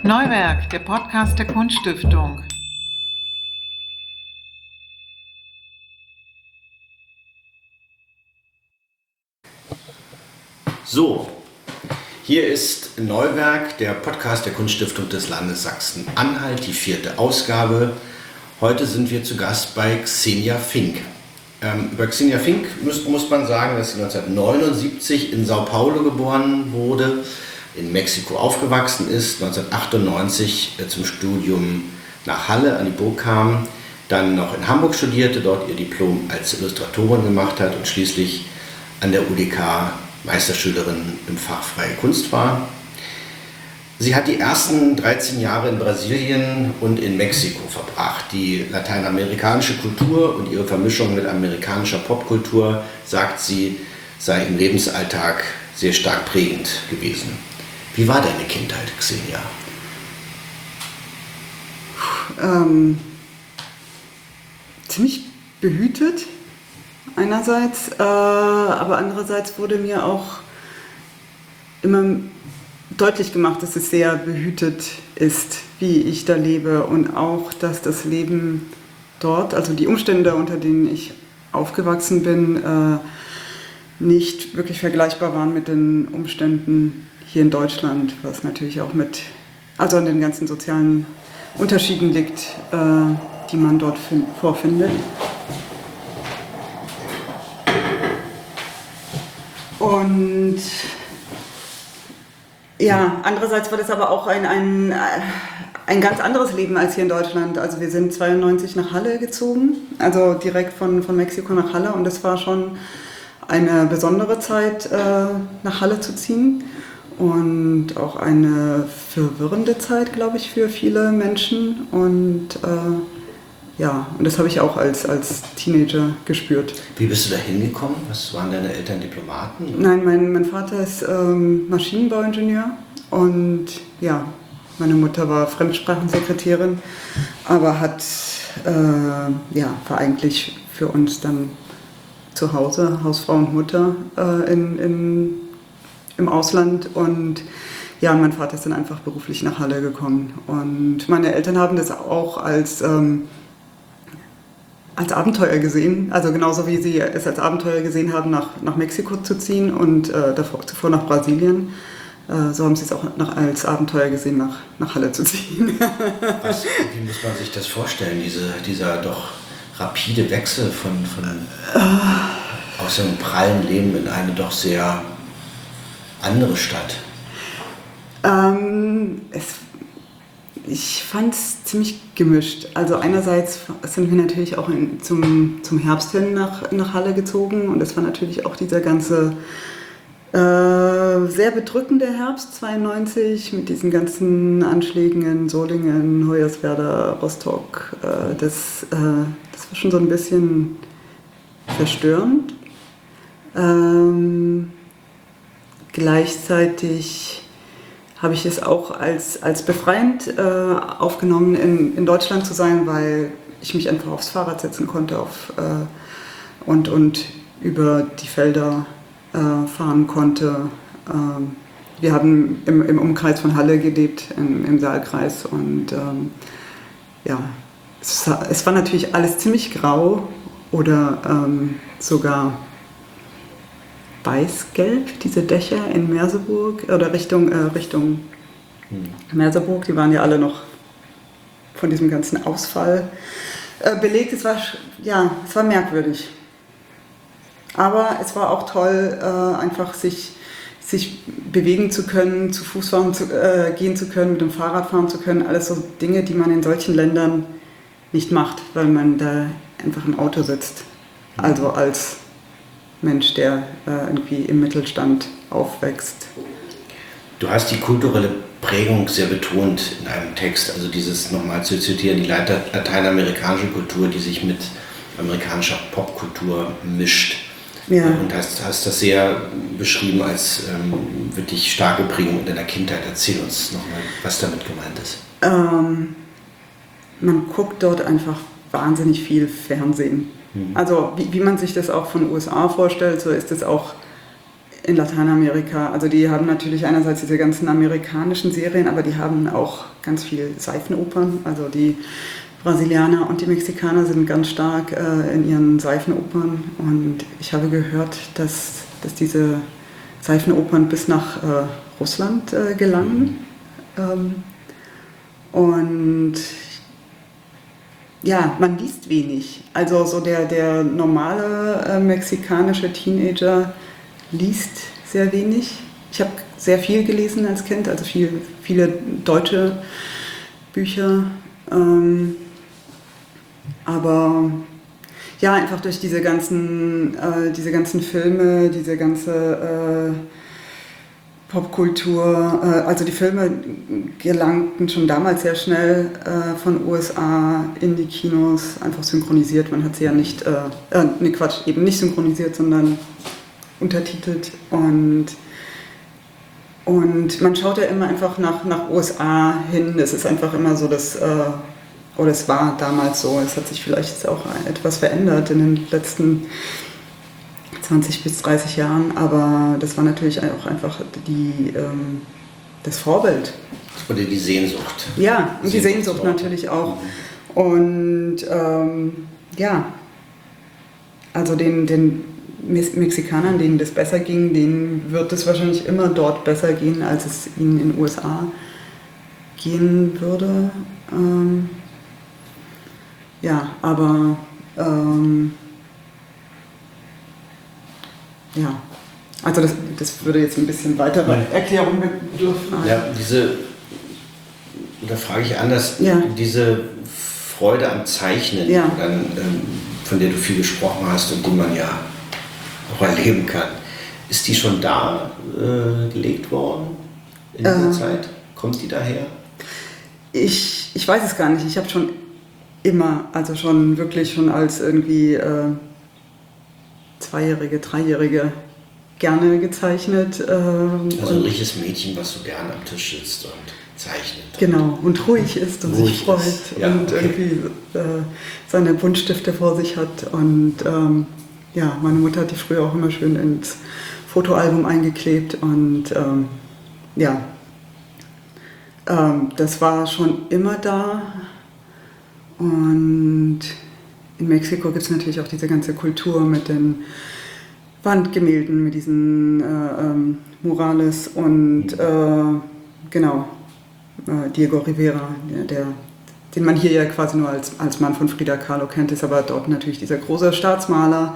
Neuwerk, der Podcast der Kunststiftung. So, hier ist Neuwerk, der Podcast der Kunststiftung des Landes Sachsen-Anhalt, die 4. Ausgabe. Heute sind wir zu Gast bei Xenia Fink. Über Xenia Fink muss man sagen, dass sie 1979 in Sao Paulo geboren wurde, in Mexiko aufgewachsen ist, 1998 zum Studium nach Halle an die Burg kam, dann noch in Hamburg studierte, dort ihr Diplom als Illustratorin gemacht hat und schließlich an der UDK Meisterschülerin im Fach Freie Kunst war. Sie hat die ersten 13 Jahre in Brasilien und in Mexiko verbracht. Die lateinamerikanische Kultur und ihre Vermischung mit amerikanischer Popkultur, sagt sie, sei im Lebensalltag sehr stark prägend gewesen. Wie war deine Kindheit, Xenia? Ziemlich behütet einerseits, aber andererseits wurde mir auch immer deutlich gemacht, dass es sehr behütet ist, wie ich da lebe, und auch, dass das Leben dort, also die Umstände, unter denen ich aufgewachsen bin, nicht wirklich vergleichbar waren mit den Umständen hier in Deutschland, was natürlich auch also an den ganzen sozialen Unterschieden liegt, die man dort vorfindet. Und ja, andererseits war das aber auch ein ganz anderes Leben als hier in Deutschland. Also wir sind 1992 nach Halle gezogen, also direkt von Mexiko nach Halle, und das war schon eine besondere Zeit, nach Halle zu ziehen, und auch eine verwirrende Zeit, glaube ich, für viele Menschen, und und das habe ich auch als Teenager gespürt. Wie bist du da hingekommen? Was waren deine Eltern, Diplomaten? Nein, mein Vater ist Maschinenbauingenieur, und ja, meine Mutter war Fremdsprachensekretärin, aber war eigentlich für uns dann zu Hause, Hausfrau und Mutter im Ausland, und ja, mein Vater ist dann einfach beruflich nach Halle gekommen, und meine Eltern haben das auch als Abenteuer gesehen, also genauso wie sie es als Abenteuer gesehen haben, nach Mexiko zu ziehen und zuvor nach Brasilien. So haben sie es auch als Abenteuer gesehen, nach Halle zu ziehen. Wie muss man sich das vorstellen, dieser doch rapide Wechsel von aus einem prallen Leben in eine doch sehr andere Stadt? Ich fand es ziemlich gemischt. Also einerseits sind wir natürlich auch zum Herbst hin nach Halle gezogen, und das war natürlich auch dieser ganze sehr bedrückende Herbst 92 mit diesen ganzen Anschlägen in Solingen, Hoyerswerda, Rostock. Das war schon so ein bisschen verstörend. Gleichzeitig habe ich es auch als befreiend aufgenommen, in Deutschland zu sein, weil ich mich einfach aufs Fahrrad setzen konnte und über die Felder fahren konnte. Wir haben im Umkreis von Halle gelebt, im Saalkreis, und es war natürlich alles ziemlich grau oder sogar weiß-gelb, diese Dächer in Merseburg oder Richtung Merseburg, die waren ja alle noch von diesem ganzen Ausfall belegt. Es war merkwürdig. Aber es war auch toll, einfach sich bewegen zu können, zu Fuß gehen zu können, mit dem Fahrrad fahren zu können. Alles so Dinge, die man in solchen Ländern nicht macht, weil man da einfach im Auto sitzt. Also als Mensch, der irgendwie im Mittelstand aufwächst. Du hast die kulturelle Prägung sehr betont in einem Text, also dieses nochmal zu zitieren, die lateinamerikanische Kultur, die sich mit amerikanischer Popkultur mischt. Ja. Und hast das sehr beschrieben als wirklich starke Prägung in deiner Kindheit. Erzähl uns nochmal, was damit gemeint ist. Man guckt dort einfach wahnsinnig viel Fernsehen. Also wie man sich das auch von den USA vorstellt, so ist es auch in Lateinamerika. Also die haben natürlich einerseits diese ganzen amerikanischen Serien, aber die haben auch ganz viel Seifenopern. Also die Brasilianer und die Mexikaner sind ganz stark in ihren Seifenopern. Und ich habe gehört, dass diese Seifenopern bis nach Russland gelangen. Und ja, man liest wenig. Also so der normale mexikanische Teenager liest sehr wenig. Ich habe sehr viel gelesen als Kind, also viele deutsche Bücher. Aber ja, einfach durch diese ganzen Filme, diese ganze Popkultur, also die Filme gelangten schon damals sehr schnell von USA in die Kinos, einfach synchronisiert. Man hat sie ja nicht, eben nicht synchronisiert, sondern untertitelt. Und man schaut ja immer einfach nach USA hin. Es ist einfach immer so, oder es war damals so, es hat sich vielleicht jetzt auch etwas verändert in den letzten 20 bis 30 Jahren, aber das war natürlich auch einfach das Vorbild. Oder die Sehnsucht. Ja, und die Sehnsucht natürlich auch. Und ja, also den Mexikanern, denen das besser ging, denen wird es wahrscheinlich immer dort besser gehen, als es ihnen in den USA gehen würde. Ja, aber ja, also das würde jetzt ein bisschen weitere Erklärung bedürfen. Ja, da frage ich anders, diese Freude am Zeichnen, dann, von der du viel gesprochen hast und die man ja auch erleben kann, ist die schon da gelegt worden in dieser Zeit? Kommt die daher? Ich weiß es gar nicht. Ich habe schon immer, also schon wirklich schon als irgendwie Zweijährige, Dreijährige gerne gezeichnet. Also ein richtiges Mädchen, was so gerne am Tisch sitzt und zeichnet. Genau, und ruhig ist und sich freut und irgendwie seine Buntstifte vor sich hat. Und ja, meine Mutter hat die früher auch immer schön ins Fotoalbum eingeklebt. Und ja, das war schon immer da. Und in Mexiko gibt es natürlich auch diese ganze Kultur mit den Wandgemälden, mit diesen Murales und genau, Diego Rivera, den man hier ja quasi nur als Mann von Frida Kahlo kennt, ist aber dort natürlich dieser große Staatsmaler.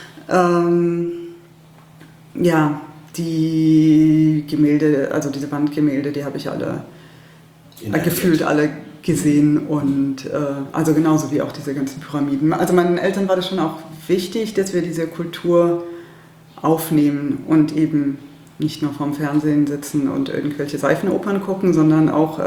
Ja, die Gemälde, also diese Wandgemälde, die habe ich alle gefühlt alle gesehen und also genauso wie auch diese ganzen Pyramiden. Also meinen Eltern war das schon auch wichtig, dass wir diese Kultur aufnehmen und eben nicht nur vorm Fernsehen sitzen und irgendwelche Seifenopern gucken, sondern auch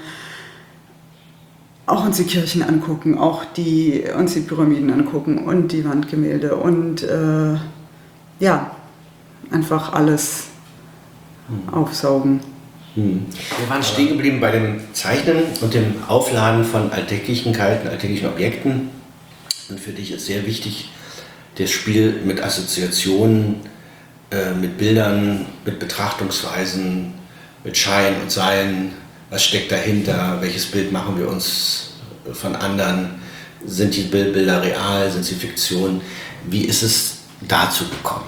uns die Kirchen angucken, uns die Pyramiden angucken und die Wandgemälde und ja, einfach alles aufsaugen. Wir waren stehen geblieben bei dem Zeichnen und dem Aufladen von alltäglichen Objekten. Und für dich ist sehr wichtig das Spiel mit Assoziationen, mit Bildern, mit Betrachtungsweisen, mit Schein und Sein. Was steckt dahinter? Welches Bild machen wir uns von anderen? Sind die Bilder real? Sind sie Fiktion? Wie ist es dazu gekommen?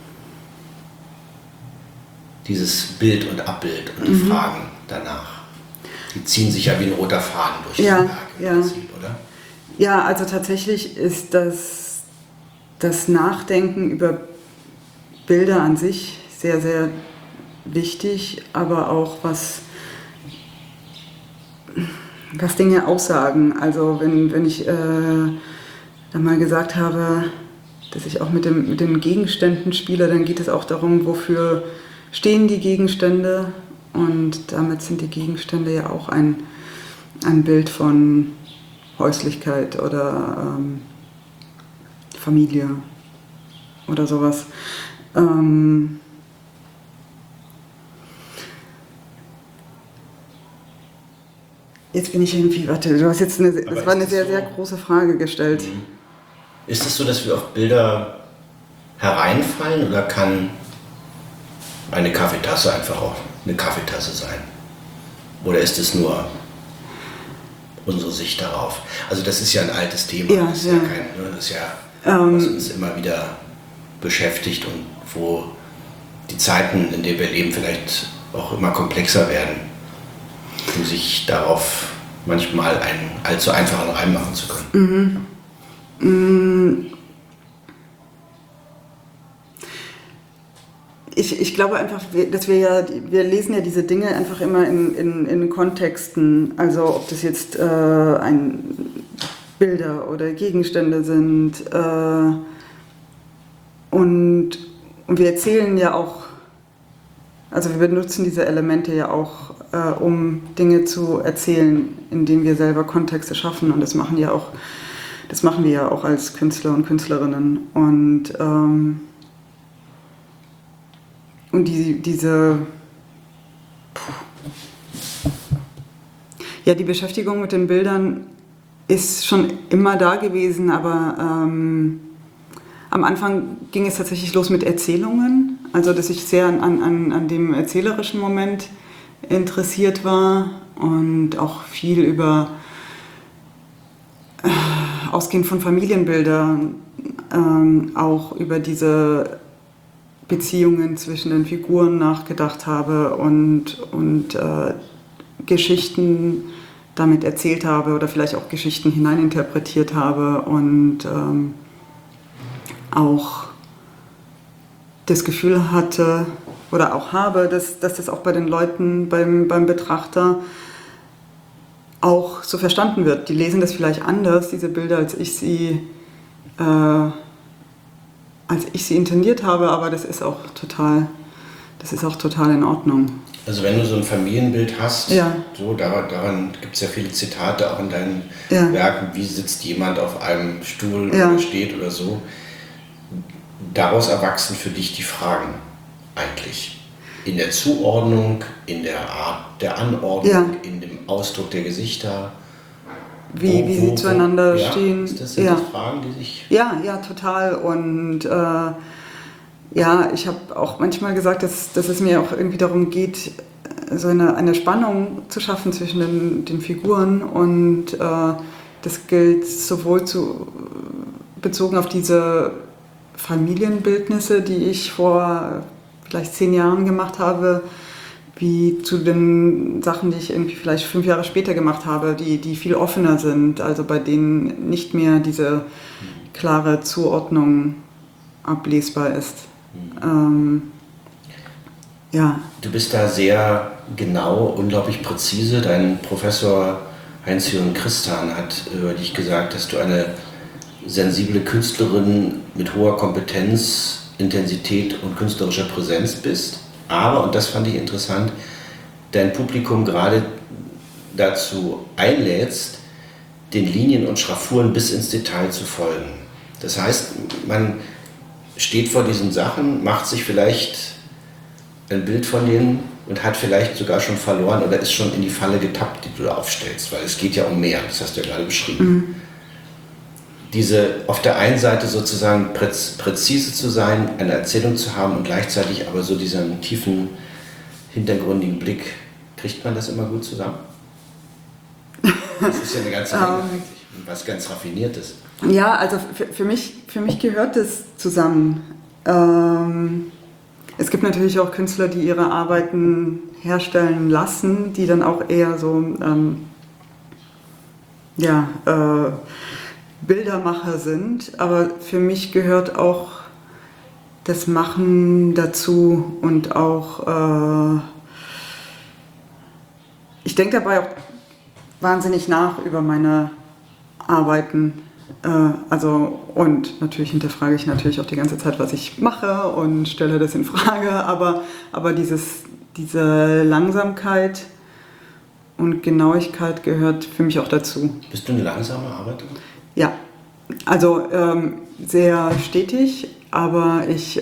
Dieses Bild und Abbild und die Fragen danach. Die ziehen sich ja wie ein roter Faden durch den Werk im Prinzip, oder? Ja, also tatsächlich ist das Nachdenken über Bilder an sich sehr, sehr wichtig, aber auch was Dinge aussagen. Also wenn ich dann mal gesagt habe, dass ich auch mit den Gegenständen spiele, dann geht es auch darum, wofür stehen die Gegenstände, und damit sind die Gegenstände ja auch ein Bild von Häuslichkeit oder Familie oder sowas. Jetzt bin ich irgendwie, warte, du hast jetzt das war eine sehr, sehr große Frage gestellt. Ist es so, dass wir auf Bilder hereinfallen oder kann eine Kaffeetasse einfach auch eine Kaffeetasse sein? Oder ist es nur unsere Sicht darauf? Also das ist ja ein altes Thema, Ja, das ist ja. ja kein, das ist ja was uns immer wieder beschäftigt und wo die Zeiten, in denen wir leben, vielleicht auch immer komplexer werden, um sich darauf manchmal einen allzu einfachen Reim machen zu können. Ich glaube einfach, dass wir lesen ja diese Dinge einfach immer in Kontexten. Also ob das jetzt Bilder oder Gegenstände sind. Und wir erzählen ja auch, also wir benutzen diese Elemente ja auch, um Dinge zu erzählen, indem wir selber Kontexte schaffen. Und das machen wir ja auch als Künstler und Künstlerinnen. Und diese die Beschäftigung mit den Bildern ist schon immer da gewesen, aber am Anfang ging es tatsächlich los mit Erzählungen, also dass ich sehr an dem erzählerischen Moment interessiert war und auch viel über ausgehend von Familienbildern, auch über diese Beziehungen zwischen den Figuren nachgedacht habe und Geschichten damit erzählt habe oder vielleicht auch Geschichten hineininterpretiert habe und auch das Gefühl hatte oder auch habe, dass das auch bei den Leuten, beim Betrachter auch so verstanden wird. Die lesen das vielleicht anders, diese Bilder, als ich sie intendiert habe, aber das ist auch total in Ordnung. Also wenn du so ein Familienbild hast, Ja. so daran gibt es ja viele Zitate auch in deinen Ja. Werken, wie sitzt jemand auf einem Stuhl Ja. oder steht oder so. Daraus erwachsen für dich die Fragen eigentlich. In der Zuordnung, in der Art der Anordnung, Ja. in dem Ausdruck der Gesichter. Wie sie zueinander stehen. Sind das Fragen, die sich... Ja, total. Und ich habe auch manchmal gesagt, dass es mir auch irgendwie darum geht, so eine Spannung zu schaffen zwischen den Figuren. Und das gilt sowohl bezogen auf diese Familienbildnisse, die ich vor vielleicht 10 Jahren gemacht habe, wie zu den Sachen, die ich irgendwie vielleicht 5 Jahre später gemacht habe, die viel offener sind, also bei denen nicht mehr diese klare Zuordnung ablesbar ist. Du bist da sehr genau, unglaublich präzise. Dein Professor Heinz-Jürgen Christan hat über dich gesagt, dass du eine sensible Künstlerin mit hoher Kompetenz, Intensität und künstlerischer Präsenz bist. Aber, und das fand ich interessant, dein Publikum gerade dazu einlädst, den Linien und Schraffuren bis ins Detail zu folgen. Das heißt, man steht vor diesen Sachen, macht sich vielleicht ein Bild von denen und hat vielleicht sogar schon verloren oder ist schon in die Falle getappt, die du da aufstellst, weil es geht ja um mehr, das hast du ja gerade beschrieben. Diese auf der einen Seite sozusagen präzise zu sein, eine Erzählung zu haben und gleichzeitig aber so diesen tiefen, hintergründigen Blick, kriegt man das immer gut zusammen? Das ist ja eine ganze Menge eigentlich, was ganz Raffiniertes. Ja, also für mich gehört das zusammen. Es gibt natürlich auch Künstler, die ihre Arbeiten herstellen lassen, die dann auch eher so Bildermacher sind, aber für mich gehört auch das Machen dazu und auch ich denke dabei auch wahnsinnig nach über meine Arbeiten, und natürlich hinterfrage ich natürlich auch die ganze Zeit, was ich mache und stelle das in Frage, aber diese Langsamkeit und Genauigkeit gehört für mich auch dazu. Bist du eine langsame Arbeiterin? Ja, also sehr stetig, aber ich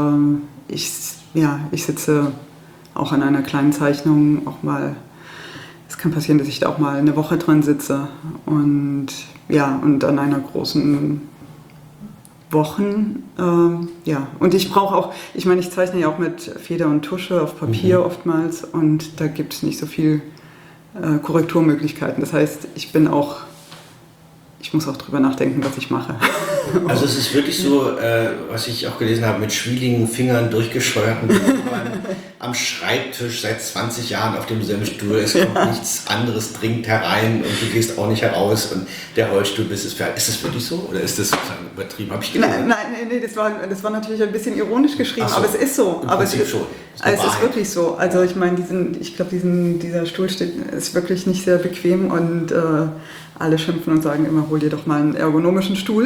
sitze auch an einer kleinen Zeichnung auch mal. Es kann passieren, dass ich da auch mal eine Woche dran sitze und an einer großen Wochen. Ja, und ich brauche auch, ich meine, ich zeichne ja auch mit Feder und Tusche auf Papier oftmals und da gibt es nicht so viel Korrekturmöglichkeiten. Das heißt, ich muss auch drüber nachdenken, was ich mache. Also es ist wirklich so, was ich auch gelesen habe, mit schwieligen Fingern durchgescheuerten am Schreibtisch seit 20 Jahren auf demselben Stuhl. Es kommt nichts anderes dringend herein und du gehst auch nicht heraus und der Holzstuhl bist es fertig. Ist das wirklich so oder ist das sozusagen übertrieben? Habe ich gelesen? Nein, das war natürlich ein bisschen ironisch geschrieben, So, aber es ist so. Aber es ist wirklich so. Also ich meine, ich glaube, dieser Stuhl ist wirklich nicht sehr bequem und alle schimpfen und sagen immer, hol dir doch mal einen ergonomischen Stuhl.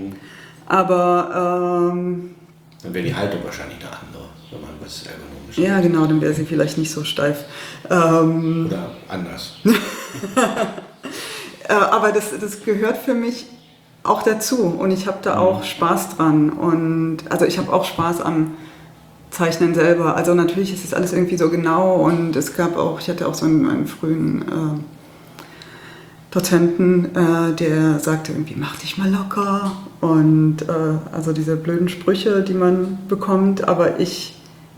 Aber dann wäre die Haltung wahrscheinlich eine andere, wenn man was ergonomisch ja, genau, dann wäre sie vielleicht nicht so steif. oder anders. Aber das gehört für mich auch dazu und ich habe da auch Spaß dran. Und also ich habe auch Spaß am Zeichnen selber. Also natürlich ist es alles irgendwie so genau und ich hatte auch so einen frühen Dozenten, der sagte irgendwie, mach dich mal locker und also diese blöden Sprüche, die man bekommt, aber ich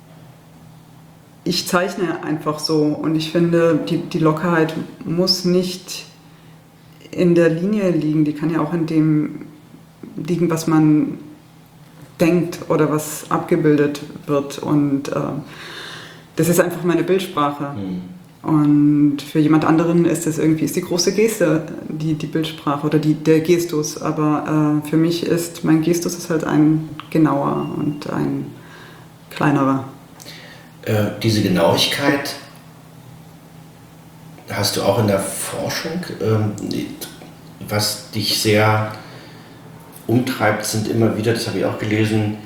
zeichne einfach so und ich finde, die Lockerheit muss nicht in der Linie liegen, die kann ja auch in dem liegen, was man denkt oder was abgebildet wird und das ist einfach meine Bildsprache. Und für jemand anderen ist die große Geste die Bildsprache oder der Gestus. Aber für mich ist mein Gestus halt ein genauer und ein kleinerer. Diese Genauigkeit hast du auch in der Forschung. Was dich sehr umtreibt, sind immer wieder, das habe ich auch gelesen,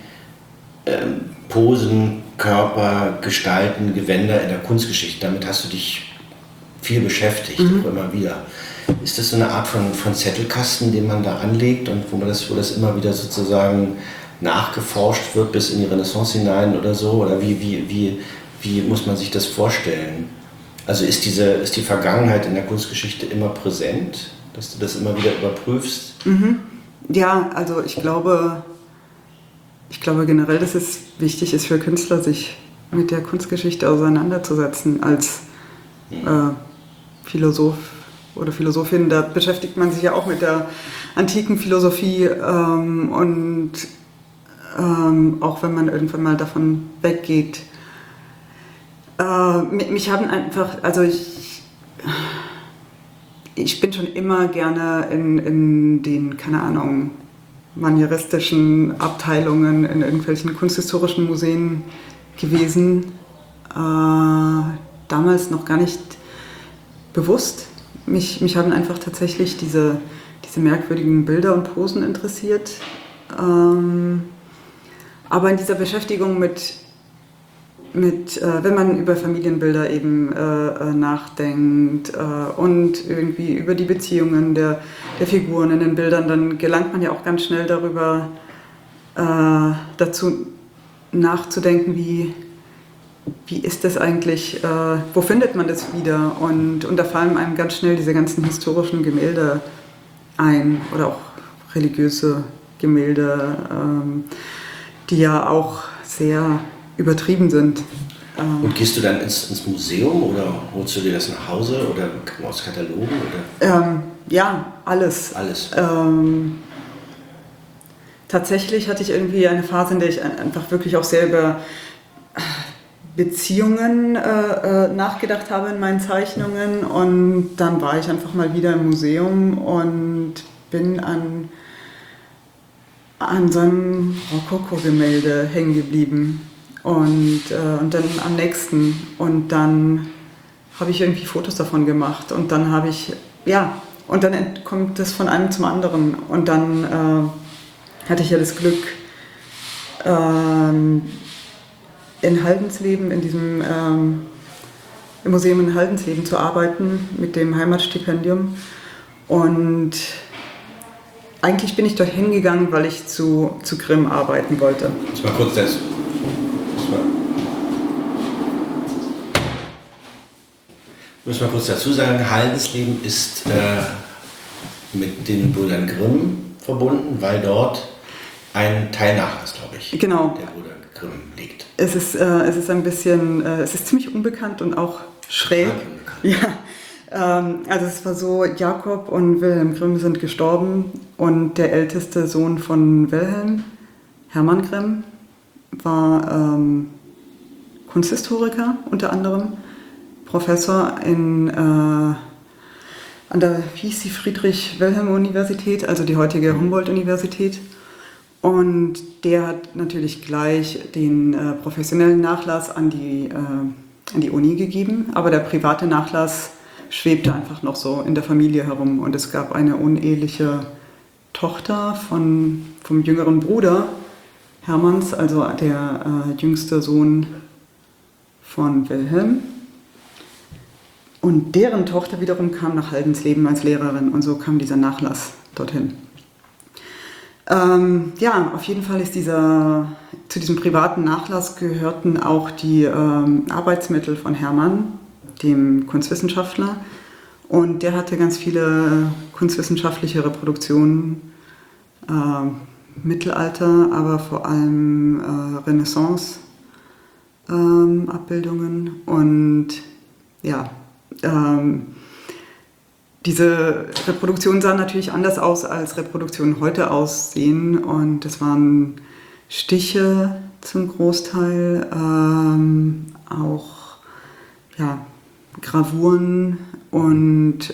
Posen, Körper, Gestalten, Gewänder in der Kunstgeschichte. Damit hast du dich viel beschäftigt, auch immer wieder. Ist das so eine Art von Zettelkasten, den man da anlegt und wo das immer wieder sozusagen nachgeforscht wird bis in die Renaissance hinein oder so? Oder wie muss man sich das vorstellen? Also ist die Vergangenheit in der Kunstgeschichte immer präsent, dass du das immer wieder überprüfst? Ja, also ich glaube generell, dass es wichtig ist für Künstler, sich mit der Kunstgeschichte auseinanderzusetzen als Philosoph oder Philosophin. Da beschäftigt man sich ja auch mit der antiken Philosophie und auch wenn man irgendwann mal davon weggeht. Mich haben einfach, also ich bin schon immer gerne in den, keine Ahnung, manieristischen Abteilungen in irgendwelchen kunsthistorischen Museen gewesen. Damals noch gar nicht bewusst. Mich haben einfach tatsächlich diese merkwürdigen Bilder und Posen interessiert. Aber in dieser Beschäftigung mit wenn man über Familienbilder eben nachdenkt und irgendwie über die Beziehungen der Figuren in den Bildern, dann gelangt man ja auch ganz schnell dazu nachzudenken, wie ist das eigentlich, wo findet man das wieder? Und da fallen einem ganz schnell diese ganzen historischen Gemälde ein oder auch religiöse Gemälde, die ja auch sehr übertrieben sind. Und gehst du dann ins Museum oder holst du dir das nach Hause oder aus Katalogen? Oder? Ja, alles. Alles. Tatsächlich hatte ich irgendwie eine Phase, in der ich einfach wirklich auch sehr über Beziehungen nachgedacht habe in meinen Zeichnungen und dann war ich einfach mal wieder im Museum und bin an so einem Rokoko-Gemälde hängen geblieben. Und dann am nächsten. Und dann habe ich irgendwie Fotos davon gemacht. Und dann und dann kommt das von einem zum anderen. Und dann hatte ich ja das Glück, in Haldensleben, im Museum in Haldensleben zu arbeiten mit dem Heimatstipendium. Und eigentlich bin ich dort hingegangen, weil ich zu Grimm arbeiten wollte. Ich mal kurz das. Ich muss mal kurz dazu sagen, Haldensleben ist mit den Brüdern Grimm verbunden, weil dort ein Teilnachlass, glaube ich. Genau. Der Bruder Grimm liegt. Es ist ein bisschen, es ist ziemlich unbekannt und auch schräg. Ja, also es war so, Jakob und Wilhelm Grimm sind gestorben und der älteste Sohn von Wilhelm, Hermann Grimm, war Kunsthistoriker unter anderem, Professor an der, wie hieß die, Friedrich-Wilhelm-Universität, also die heutige Humboldt-Universität. Und der hat natürlich gleich den professionellen Nachlass an die Uni gegeben, aber der private Nachlass schwebte einfach noch so in der Familie herum. Und es gab eine uneheliche Tochter vom jüngeren Bruder Hermanns, also der jüngste Sohn von Wilhelm. Und deren Tochter wiederum kam nach Haldensleben als Lehrerin und so kam dieser Nachlass dorthin. Ja, auf jeden Fall ist zu diesem privaten Nachlass gehörten auch die Arbeitsmittel von Hermann, dem Kunstwissenschaftler. Und der hatte ganz viele kunstwissenschaftliche Reproduktionen, Mittelalter, aber vor allem Renaissance-Abbildungen. Und ja, diese Reproduktionen sahen natürlich anders aus, als Reproduktionen heute aussehen. Und es waren Stiche zum Großteil, auch ja, Gravuren und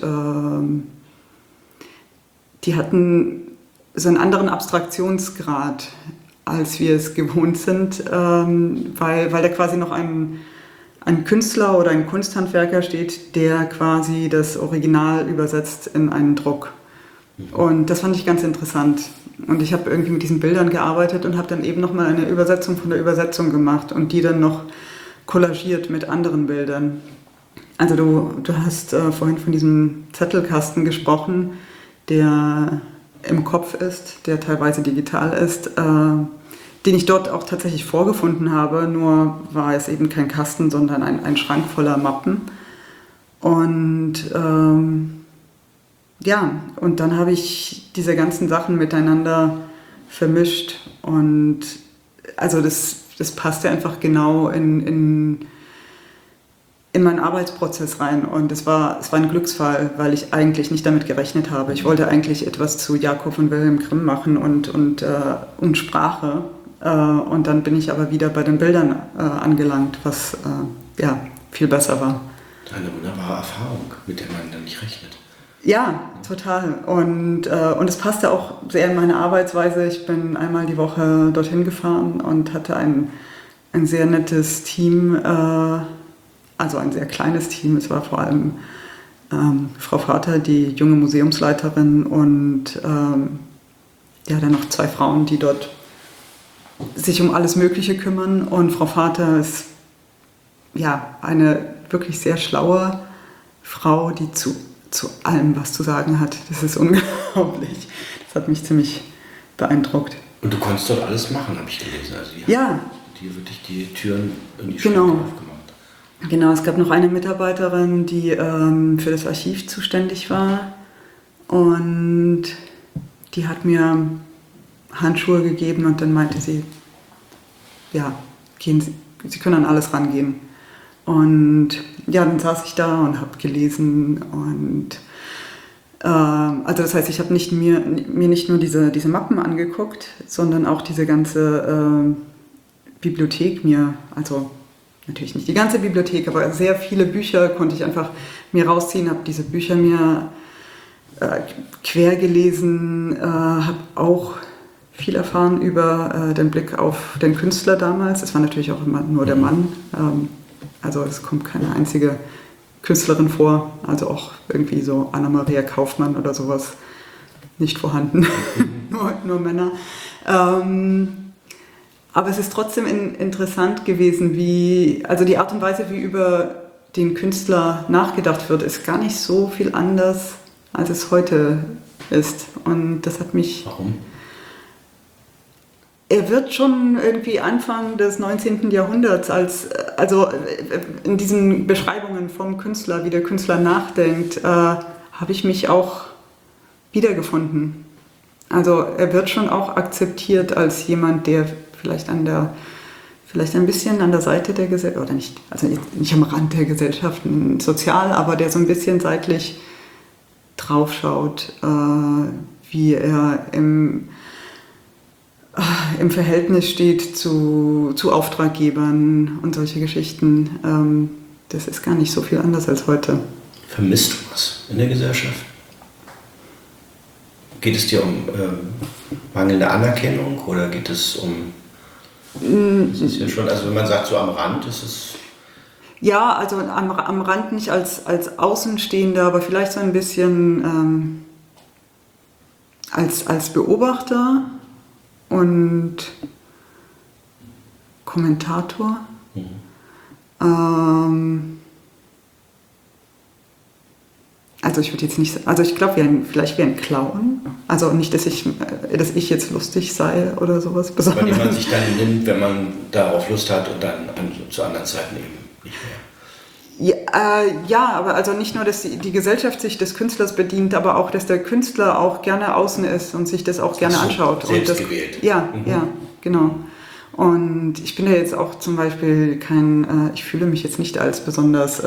die hatten so einen anderen Abstraktionsgrad, als wir es gewohnt sind, weil da quasi noch ein Künstler oder ein Kunsthandwerker steht, der quasi das Original übersetzt in einen Druck. Und das fand ich ganz interessant. Und ich habe irgendwie mit diesen Bildern gearbeitet und habe dann eben nochmal eine Übersetzung von der Übersetzung gemacht und die dann noch kollagiert mit anderen Bildern. Also du hast vorhin von diesem Zettelkasten gesprochen, der im Kopf ist, der teilweise digital ist, den ich dort auch tatsächlich vorgefunden habe, nur war es eben kein Kasten, sondern ein Schrank voller Mappen. Und ja, und dann habe ich diese ganzen Sachen miteinander vermischt und also das passte einfach genau in meinen Arbeitsprozess rein und es war ein Glücksfall, weil ich eigentlich nicht damit gerechnet habe. Ich wollte eigentlich etwas zu Jakob und Wilhelm Grimm machen und Sprache. Und dann bin ich aber wieder bei den Bildern angelangt, was ja, viel besser war. Eine wunderbare Erfahrung, mit der man dann nicht rechnet. Ja, total. Und es passte auch sehr in meine Arbeitsweise. Ich bin einmal die Woche dorthin gefahren und hatte ein sehr nettes Team, also ein sehr kleines Team. Es war vor allem Frau Vater, die junge Museumsleiterin und ja, dann noch 2 Frauen, die dort sich um alles Mögliche kümmern. Und Frau Vater ist ja eine wirklich sehr schlaue Frau, die zu allem was zu sagen hat. Das ist unglaublich. Das hat mich ziemlich beeindruckt. Und du konntest dort alles machen, habe ich gelesen. Also die ja. Hat dir wirklich die Türen in die Schränke aufgemacht. Genau, es gab noch eine Mitarbeiterin, die für das Archiv zuständig war. Und die hat mir Handschuhe gegeben und dann meinte sie, ja, Sie können an alles rangehen. Und ja, dann saß ich da und habe gelesen und also das heißt, ich habe mir nicht nur diese Mappen angeguckt, sondern auch diese ganze Bibliothek also natürlich nicht die ganze Bibliothek, aber sehr viele Bücher konnte ich einfach mir rausziehen, habe diese Bücher mir quer gelesen, habe auch viel erfahren über den Blick auf den Künstler damals. Es war natürlich auch immer nur der Mann. Also es kommt keine einzige Künstlerin vor, also auch irgendwie so Anna-Maria Kaufmann oder sowas nicht vorhanden, nur Männer. Aber es ist trotzdem interessant gewesen, also die Art und Weise, wie über den Künstler nachgedacht wird, ist gar nicht so viel anders, als es heute ist. Und das hat mich... Warum? Er wird schon irgendwie Anfang des 19. Jahrhunderts also in diesen Beschreibungen vom Künstler, wie der Künstler nachdenkt, habe ich mich auch wiedergefunden. Also er wird schon auch akzeptiert als jemand, der vielleicht ein bisschen an der Seite der Gesellschaft, oder nicht, also nicht am Rand der Gesellschaft sozial, aber der so ein bisschen seitlich draufschaut, wie er im Verhältnis steht zu Auftraggebern und solche Geschichten. Das ist gar nicht so viel anders als heute. Vermisst du was in der Gesellschaft? Geht es dir um mangelnde Anerkennung oder geht es um... Das ist ja schon, also wenn man sagt, so am Rand ist es... Ja, also am Rand nicht als Außenstehender, aber vielleicht so ein bisschen als Beobachter und Kommentator. Also ich würde jetzt nicht, also ich glaube, vielleicht wie ein Clown. Also nicht, dass ich jetzt lustig sei oder sowas Besonderes. Aber die man sich dann nimmt, wenn man darauf Lust hat und dann zu anderen Zeiten eben nicht mehr. Ja, aber also nicht nur, dass die Gesellschaft sich des Künstlers bedient, aber auch, dass der Künstler auch gerne außen ist und sich das auch gerne anschaut. Selbst gewählt. Ja, genau. Und ich bin ja jetzt auch zum Beispiel ich fühle mich jetzt nicht als besonders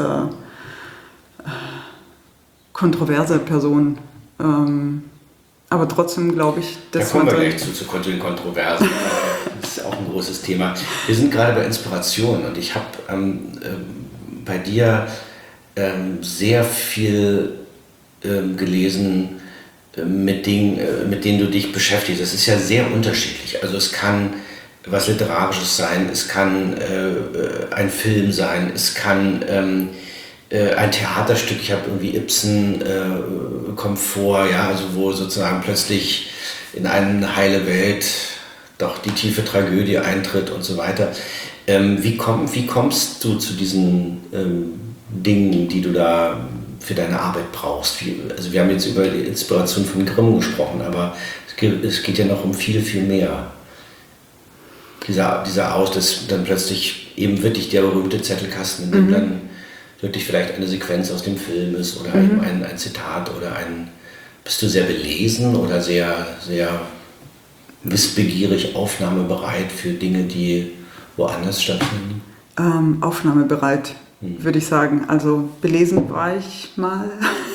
kontroverse Person. Aber trotzdem glaube ich, dass da kommen wir gleich zu den Kontroversen. Das ist auch ein großes Thema. Wir sind gerade bei Inspiration und ich habe bei dir sehr viel gelesen, mit denen du dich beschäftigst. Das ist ja sehr unterschiedlich. Also es kann was Literarisches sein, es kann ein Film sein, es kann ein Theaterstück, ich habe irgendwie Ibsen kommt vor, ja, also wo sozusagen plötzlich in eine heile Welt doch die tiefe Tragödie eintritt und so weiter. Wie kommst du zu diesen Dingen, die du da für deine Arbeit brauchst? Also wir haben jetzt über die Inspiration von Grimm gesprochen, aber es geht ja noch um viel, viel mehr. Dieser Aus, dass dann plötzlich eben wirklich der berühmte Zettelkasten, in dem dann wirklich vielleicht eine Sequenz aus dem Film ist oder ein Zitat oder bist du sehr belesen oder sehr, sehr wissbegierig, aufnahmebereit für Dinge, die woanders stattfinden? Aufnahmebereit, würde ich sagen. Also belesen war ich mal.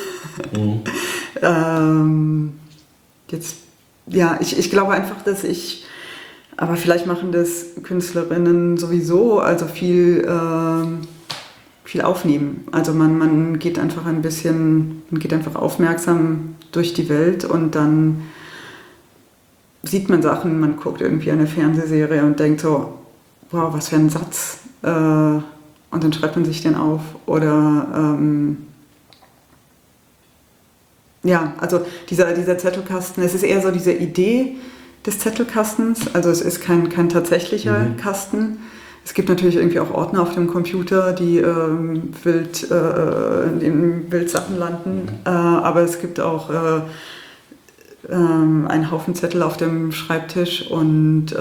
Ich glaube einfach, dass aber vielleicht machen das Künstlerinnen sowieso, also viel aufnehmen. Also man geht einfach aufmerksam durch die Welt und dann sieht man Sachen, man guckt irgendwie eine Fernsehserie und denkt so, wow, was für ein Satz. Und dann schreibt man sich den auf. Oder also dieser Zettelkasten, es ist eher so diese Idee des Zettelkastens, also es ist kein tatsächlicher Kasten. Es gibt natürlich irgendwie auch Ordner auf dem Computer, die in Wildsachen landen, aber es gibt auch einen Haufen Zettel auf dem Schreibtisch und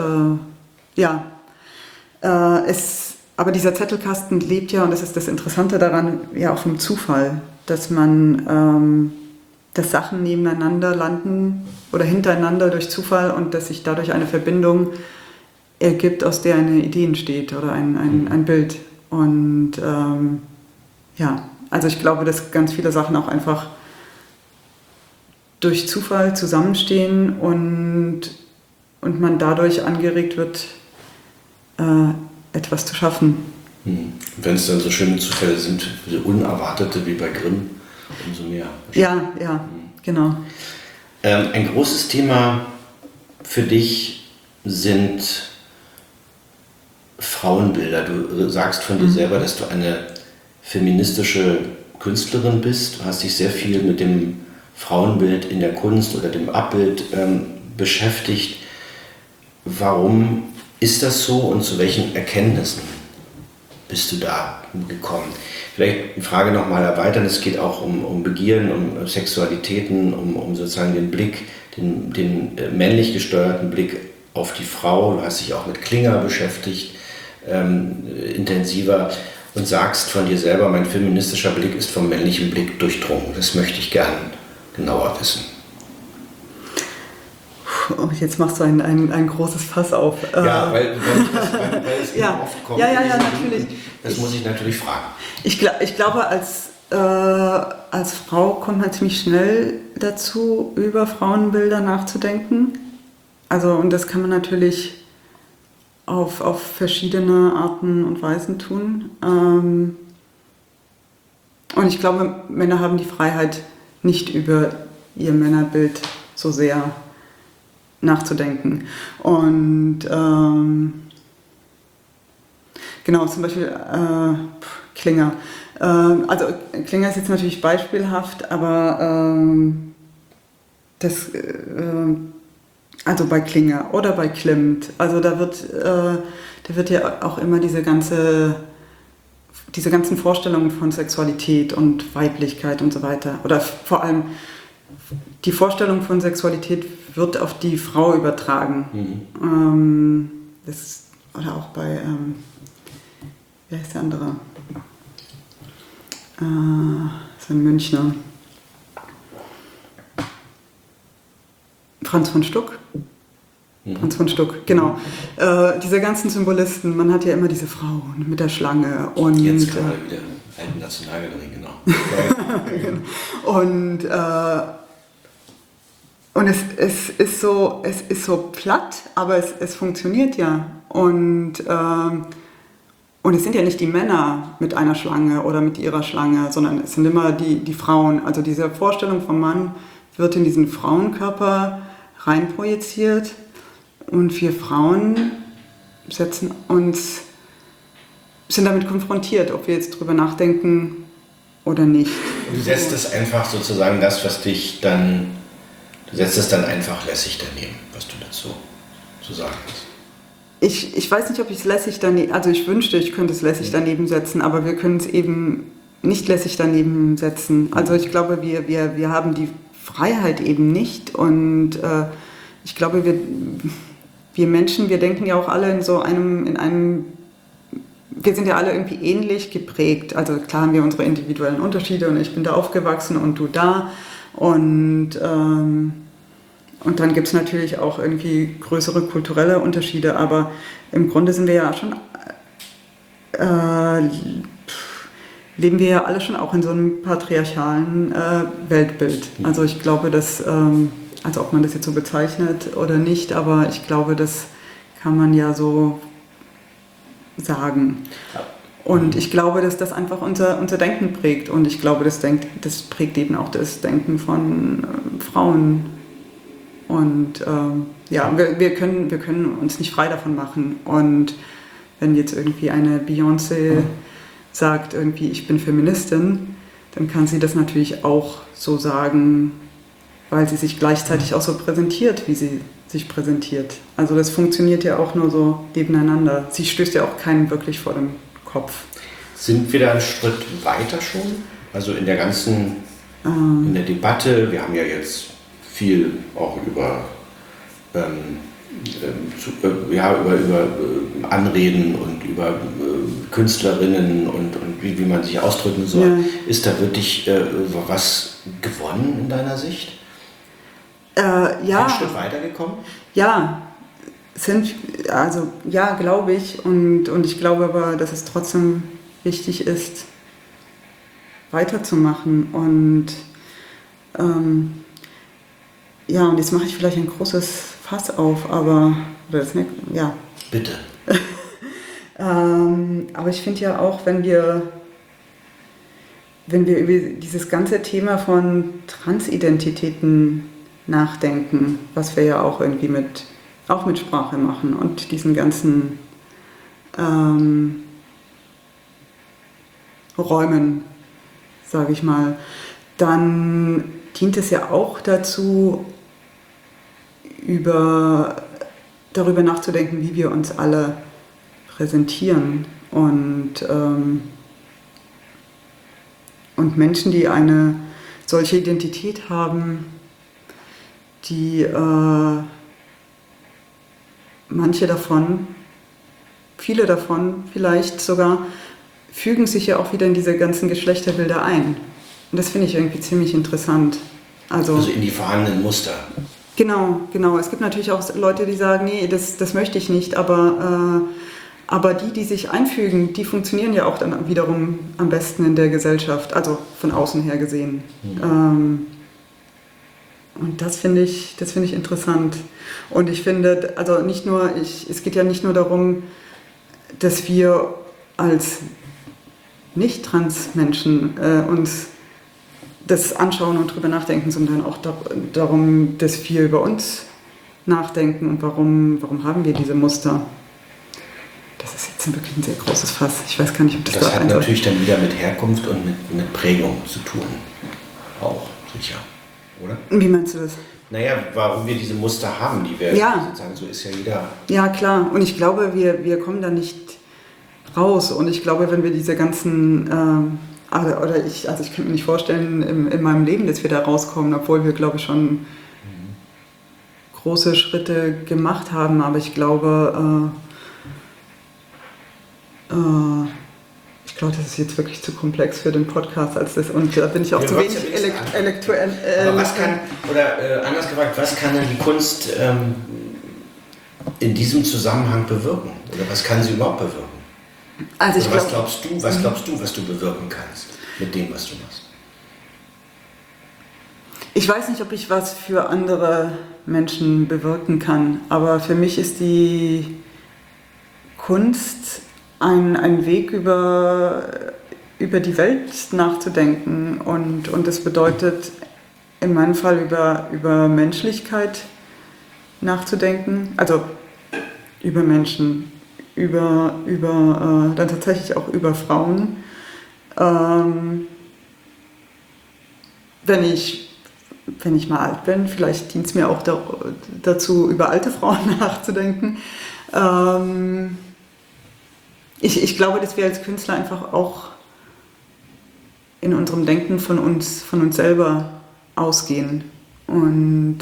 aber dieser Zettelkasten lebt ja, und das ist das Interessante daran, ja auch vom Zufall, dass Sachen nebeneinander landen oder hintereinander durch Zufall und dass sich dadurch eine Verbindung ergibt, aus der eine Idee entsteht oder ein Bild. Und also ich glaube, dass ganz viele Sachen auch einfach durch Zufall zusammenstehen und man dadurch angeregt wird, etwas zu schaffen. Wenn es dann so schöne Zufälle sind, so unerwartete wie bei Grimm, umso mehr. Ja, genau. Ein großes Thema für dich sind Frauenbilder. Du sagst von dir selber, dass du eine feministische Künstlerin bist. Du hast dich sehr viel mit dem Frauenbild in der Kunst oder dem Abbild beschäftigt. Warum ist das so und zu welchen Erkenntnissen bist du da gekommen? Vielleicht eine Frage nochmal erweitern. Es geht auch um Begierden, um Sexualitäten, um sozusagen den Blick, den männlich gesteuerten Blick auf die Frau. Du hast dich auch mit Klinger beschäftigt, intensiver, und sagst von dir selber, mein feministischer Blick ist vom männlichen Blick durchdrungen. Das möchte ich gern genauer wissen. Jetzt machst du ein großes Fass auf. Ja, weil es Ja. oft kommt. Ja, in diesen natürlich. Dingen. Das muss ich natürlich fragen. Ich glaube, als Frau kommt man ziemlich schnell dazu, über Frauenbilder nachzudenken. Also, und das kann man natürlich auf verschiedene Arten und Weisen tun. Und ich glaube, Männer haben die Freiheit, nicht über ihr Männerbild so sehr nachzudenken. Und genau, zum Beispiel Klinger. Also Klinger ist jetzt natürlich beispielhaft, aber also bei Klinger oder bei Klimt, also da wird ja auch immer diese ganzen Vorstellungen von Sexualität und Weiblichkeit und so weiter, oder vor allem die Vorstellung von Sexualität wird auf die Frau übertragen. Oder auch bei, wie heißt der andere? So ein Münchner. Franz von Stuck. Franz von Stuck, genau. Diese ganzen Symbolisten, man hat ja immer diese Frau mit der Schlange. Und, Jetzt gerade wieder Alten Nationalgalerie, genau. Und es ist so platt, aber es funktioniert ja. Und es sind ja nicht die Männer mit einer Schlange oder mit ihrer Schlange, sondern es sind immer die Frauen. Also diese Vorstellung vom Mann wird in diesen Frauenkörper reinprojiziert und wir Frauen sind damit konfrontiert, ob wir jetzt drüber nachdenken oder nicht. Du setzt es einfach sozusagen du setzt es dann einfach lässig daneben, was du dazu zu sagen hast. Ich weiß nicht, ob ich es lässig daneben, also ich wünschte, ich könnte es lässig daneben setzen, aber wir können es eben nicht lässig daneben setzen. Also ich glaube, wir haben die Freiheit eben nicht und ich glaube, wir Menschen, wir denken ja auch alle wir sind ja alle irgendwie ähnlich geprägt. Also klar haben wir unsere individuellen Unterschiede und ich bin da aufgewachsen und du da und dann gibt es natürlich auch irgendwie größere kulturelle Unterschiede, aber im Grunde sind wir ja schon, leben wir ja alle schon auch in so einem patriarchalen Weltbild. Also ich glaube, dass, also ob man das jetzt so bezeichnet oder nicht, aber ich glaube, das kann man ja so sagen. Und ich glaube, dass das einfach unser Denken prägt und ich glaube, das prägt eben auch das Denken von Frauen. Und wir können uns nicht frei davon machen. Und wenn jetzt irgendwie eine Beyoncé sagt, irgendwie ich bin Feministin, dann kann sie das natürlich auch so sagen, weil sie sich gleichzeitig auch so präsentiert, wie sie sich präsentiert. Also das funktioniert ja auch nur so nebeneinander. Sie stößt ja auch keinen wirklich vor den Kopf. Sind wir da einen Schritt weiter schon? Also in der Debatte, wir haben ja jetzt viel auch über Anreden und über Künstlerinnen und wie man sich ausdrücken soll. Ja. Ist da wirklich was gewonnen in deiner Sicht? Ja. Ein Stück weitergekommen? Ja, glaube ich. Und ich glaube aber, dass es trotzdem wichtig ist, weiterzumachen. Und und jetzt mache ich vielleicht ein großes Fass auf, aber Bitte. Aber ich finde ja auch, wenn wir über dieses ganze Thema von Transidentitäten nachdenken, was wir ja auch irgendwie mit Sprache machen und diesen ganzen Räumen, sage ich mal, dann dient es ja auch dazu, darüber nachzudenken, wie wir uns alle präsentieren und Menschen, die eine solche Identität haben, die viele davon vielleicht sogar, fügen sich ja auch wieder in diese ganzen Geschlechterbilder ein. Und das finde ich irgendwie ziemlich interessant. Also in die vorhandenen Muster. Genau. Es gibt natürlich auch Leute, die sagen, nee, das möchte ich nicht, aber die sich einfügen, die funktionieren ja auch dann wiederum am besten in der Gesellschaft, also von außen her gesehen. Und das finde ich interessant. Und ich finde, also es geht ja nicht nur darum, dass wir als Nicht-Trans-Menschen uns das anschauen und drüber nachdenken, sondern auch darum, dass wir über uns nachdenken und warum haben wir diese Muster. Das ist jetzt wirklich ein sehr großes Fass. Ich weiß gar nicht, ob das hat natürlich dann wieder mit Herkunft und mit Prägung zu tun. Auch, sicher. Oder? Wie meinst du das? Naja, warum wir diese Muster haben, die wir sozusagen, so ist ja jeder. Ja, klar. Und ich glaube, wir kommen da nicht raus. Und ich glaube, wenn wir diese ganzen, ich kann mir nicht vorstellen in meinem Leben, dass wir da rauskommen, obwohl wir, glaube ich, schon große Schritte gemacht haben. Aber ich glaube, das ist jetzt wirklich zu komplex für den Podcast als das. Und da bin ich auch zu wenig elektuell. Aber anders gefragt, was kann denn die Kunst in diesem Zusammenhang bewirken? Oder was kann sie überhaupt bewirken? Also was glaubst du, was du bewirken kannst mit dem, was du machst? Ich weiß nicht, ob ich was für andere Menschen bewirken kann, aber für mich ist die Kunst ein Weg, über die Welt nachzudenken. Und das bedeutet in meinem Fall über Menschlichkeit nachzudenken, also über Menschen, dann tatsächlich auch über Frauen. Wenn ich mal alt bin, vielleicht dient es mir auch dazu, über alte Frauen nachzudenken. Ich glaube, dass wir als Künstler einfach auch in unserem Denken von uns selber ausgehen. Und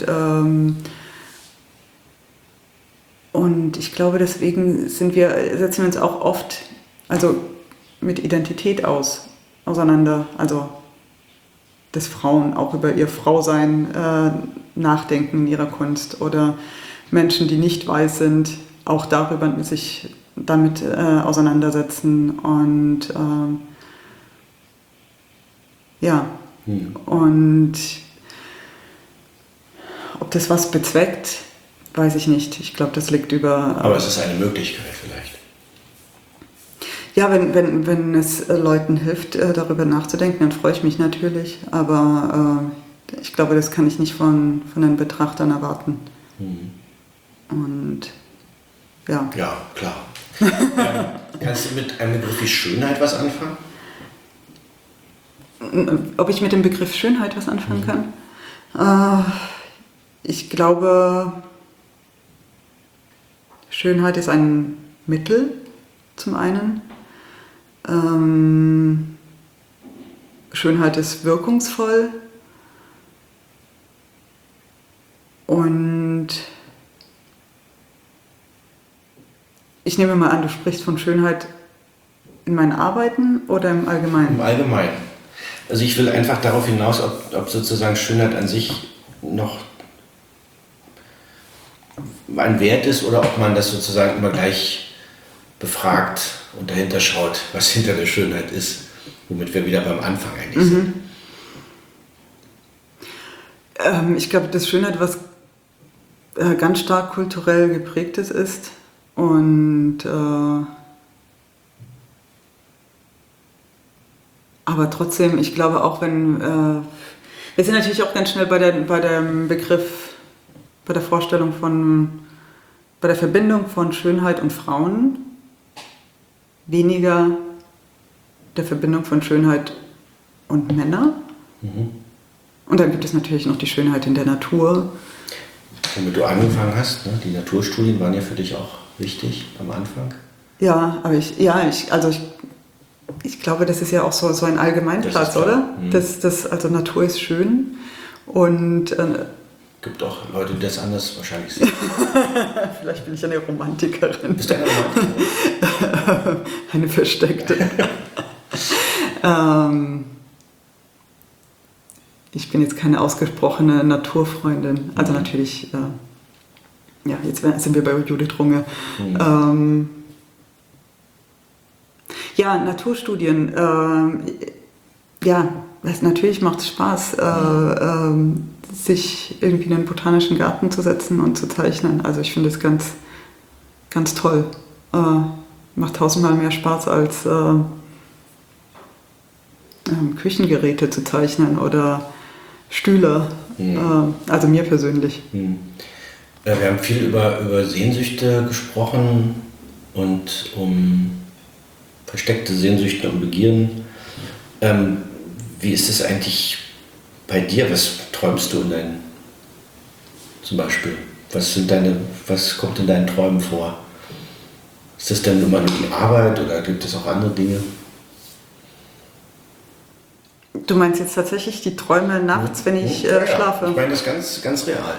ich glaube, deswegen setzen wir uns auch oft mit Identität auseinander. Also, dass Frauen auch über ihr Frausein nachdenken in ihrer Kunst oder Menschen, die nicht weiß sind, auch darüber sich damit auseinandersetzen und und ob das was bezweckt, weiß ich nicht. Ich glaube, das liegt über... Aber es ist eine Möglichkeit vielleicht. Ja, wenn es Leuten hilft, darüber nachzudenken, dann freue ich mich natürlich, aber ich glaube, das kann ich nicht von den Betrachtern erwarten. Und ja. Ja, klar. Kannst du mit einem Begriff wie Schönheit was anfangen? Ob ich mit dem Begriff Schönheit was anfangen kann? Ich glaube, Schönheit ist ein Mittel zum einen. Schönheit ist wirkungsvoll und ich nehme mal an, du sprichst von Schönheit in meinen Arbeiten oder im Allgemeinen? Im Allgemeinen. Also ich will einfach darauf hinaus, ob sozusagen Schönheit an sich noch ein Wert ist oder ob man das sozusagen immer gleich befragt und dahinter schaut, was hinter der Schönheit ist, womit wir wieder beim Anfang eigentlich sind. Ich glaube, dass Schönheit was ganz stark kulturell geprägtes ist. Und aber trotzdem, ich glaube auch, wenn wir sind natürlich auch ganz schnell bei dem Begriff, bei der Vorstellung bei der Verbindung von Schönheit und Frauen, weniger der Verbindung von Schönheit und Männern. Und dann gibt es natürlich noch die Schönheit in der Natur. Womit du angefangen hast, ne? Die Naturstudien waren ja für dich auch wichtig am Anfang. Ja, aber ich glaube, das ist ja auch so ein Allgemeinplatz, oder? Also Natur ist schön und gibt auch Leute, die das anders wahrscheinlich sehen. Vielleicht bin ich eine Romantikerin. Bist du eine Romantikerin? Eine versteckte. ich bin jetzt keine ausgesprochene Naturfreundin. Also natürlich, ja, jetzt sind wir bei Judith Runge. Ja, Naturstudien, ja, natürlich macht es Spaß, sich irgendwie in einen botanischen Garten zu setzen und zu zeichnen. Also ich finde es ganz, ganz toll. Macht tausendmal mehr Spaß als Küchengeräte zu zeichnen oder Stühle. Also mir persönlich. Wir haben viel über Sehnsüchte gesprochen und um versteckte Sehnsüchte und Begierden. Wie ist es eigentlich bei dir? Was träumst du zum Beispiel? Was kommt in deinen Träumen vor? Ist das denn immer nur die Arbeit oder gibt es auch andere Dinge? Du meinst jetzt tatsächlich die Träume nachts, wenn ich schlafe? Ich meine das ganz, ganz real.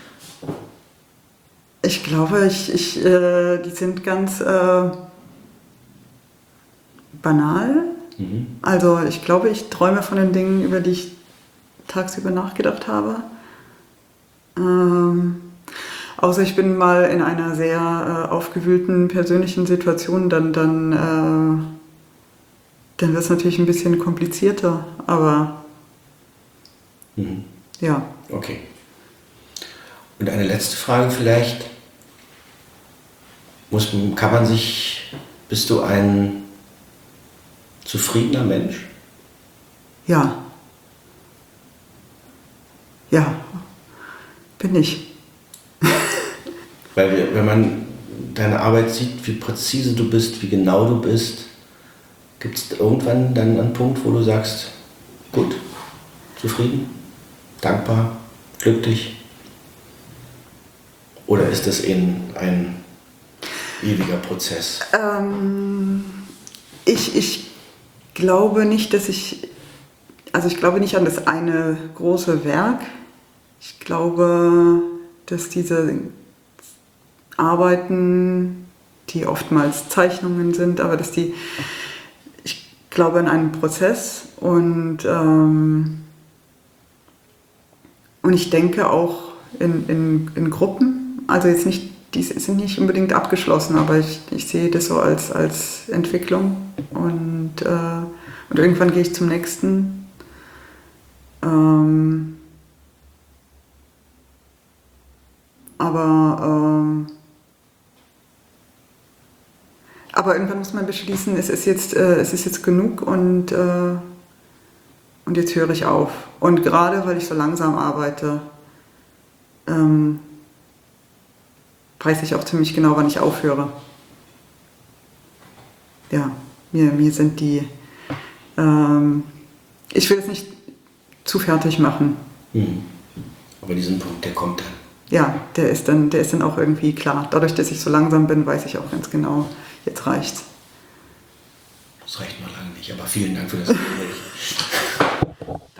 Ich glaube, die sind ganz banal. Also ich glaube, ich träume von den Dingen, über die ich tagsüber nachgedacht habe. Außer ich bin mal in einer sehr aufgewühlten persönlichen Situation, dann wird es natürlich ein bisschen komplizierter. Aber ja. Okay. Und eine letzte Frage vielleicht. Bist du ein zufriedener Mensch? Ja. Ja, bin ich. Weil wenn man deine Arbeit sieht, wie präzise du bist, wie genau du bist, gibt es irgendwann dann einen Punkt, wo du sagst, gut, zufrieden, dankbar, glücklich? Oder ist das ein ewiger Prozess? Ich glaube nicht, ich glaube nicht an das eine große Werk. Ich glaube, dass diese Arbeiten, die oftmals Zeichnungen sind, aber ich glaube an einen Prozess und ich denke auch in Gruppen. Also jetzt nicht, die sind nicht unbedingt abgeschlossen, aber ich sehe das so als Entwicklung und irgendwann gehe ich zum nächsten. Aber irgendwann muss man beschließen, es ist jetzt genug und jetzt höre ich auf. Und gerade weil ich so langsam arbeite, weiß ich auch ziemlich genau, wann ich aufhöre. Ja, mir sind die... ich will es nicht zu fertig machen. Aber diesen Punkt, der kommt dann. Ja, der ist dann auch irgendwie klar. Dadurch, dass ich so langsam bin, weiß ich auch ganz genau, jetzt reicht's. Das reicht noch lange nicht, aber vielen Dank für das Gespräch.